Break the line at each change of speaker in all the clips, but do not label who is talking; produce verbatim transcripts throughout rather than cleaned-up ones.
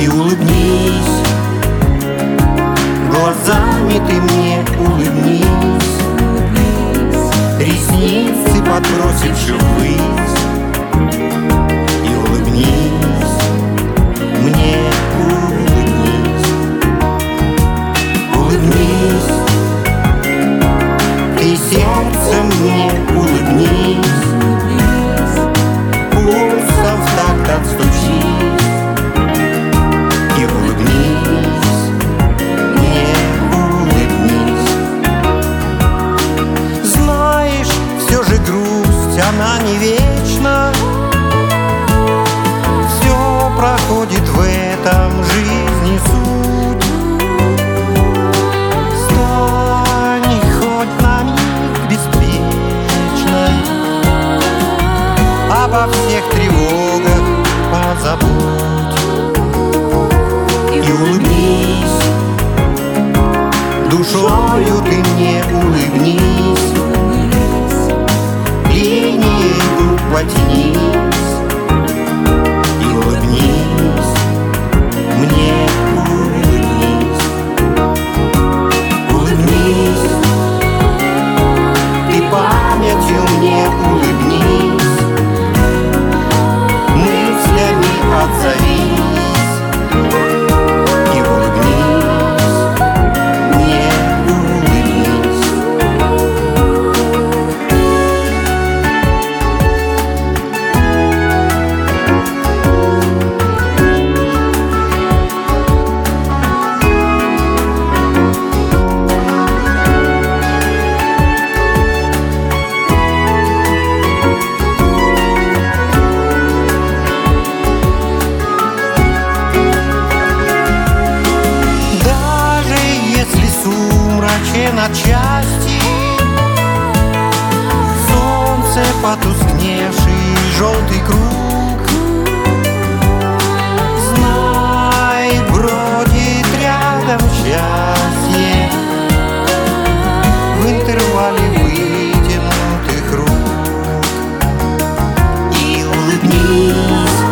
и улыбнись. Глазами ты мне улыбнись, ресницы подбросивши ввысь, и улыбнись, мне улыбнись. Улыбнись, ты сердцем мне улыбнись, пульсом в такт отстучись, и улыбнись, мне улыбнись. Знаешь, все же грусть, она не вечна, все проходит в этом жизни суть. Стань хоть на миг беспечной, обо всех тревогах позабудь, и улыбнись, душою ты мне улыбнись, линией губ потянись, и улыбнись, мне улыбнись. Улыбнись, ты памятью мне улыбнись, мыслями отзовись, и улыбнись, мне улыбнись. На части солнце потускневший желтый круг, знай, бродит рядом счастье в интервале вытянутых рук, и улыбнись,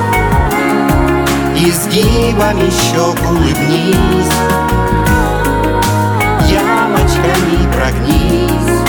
изгибами щек улыбнись, ямочками прогнись,